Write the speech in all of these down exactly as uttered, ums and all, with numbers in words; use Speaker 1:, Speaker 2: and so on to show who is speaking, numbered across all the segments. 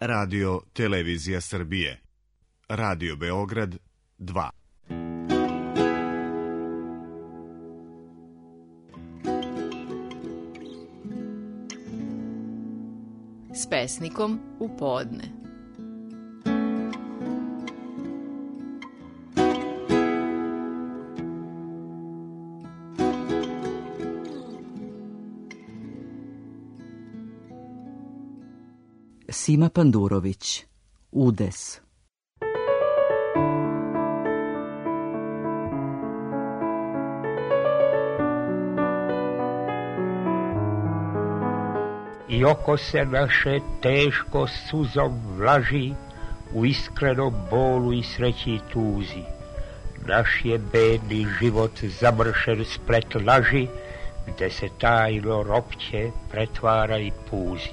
Speaker 1: Radio Televizija Srbije. Radio Beograd dva.
Speaker 2: S pesnikom u podne.
Speaker 3: Sima Pandurović, Udes.
Speaker 4: I oko se naše teško suzom vlaži, u iskrenom bolu i sreći i tuzi. Naš je bedni život zamršen splet laži, gde se tajno ropće pretvara i puzi.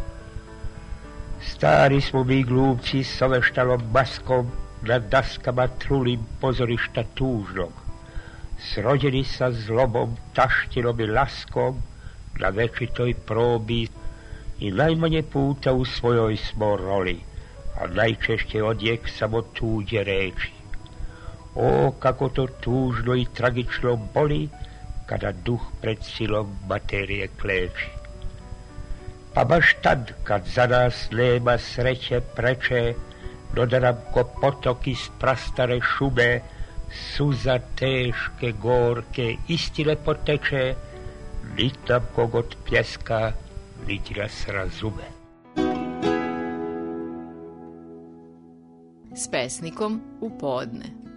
Speaker 4: Stari smo mi glumci s oveštalom maskom, na daskama trulim pozorišta tužnog, srođeni sa zlobom, taštinom i laskom, na večitoj probi i najmanje puta u svojoj smo roli, a najčešće odjek samo tuđe reči. O, kako to tužno i tragično boli, kada duh pred silom materije kleči. Pa baš tad, kad za nas nema sreće preče, no da nam ko potok iz prastare šume, suza teške, gorke, istine poteče, nit nam kogod pljeska, niti nas razume.
Speaker 2: S pesnikom u podne.